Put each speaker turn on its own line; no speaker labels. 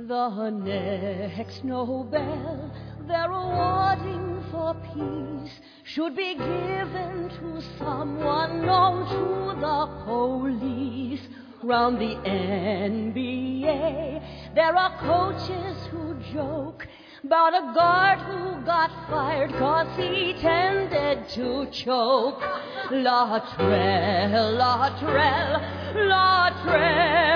The next Nobel they're awarding for peace should be given to someone known to the police. Round the NBA, there are coaches who joke about a guard who got fired 'cause he tended to choke. Luttrell, Luttrell, Luttrell.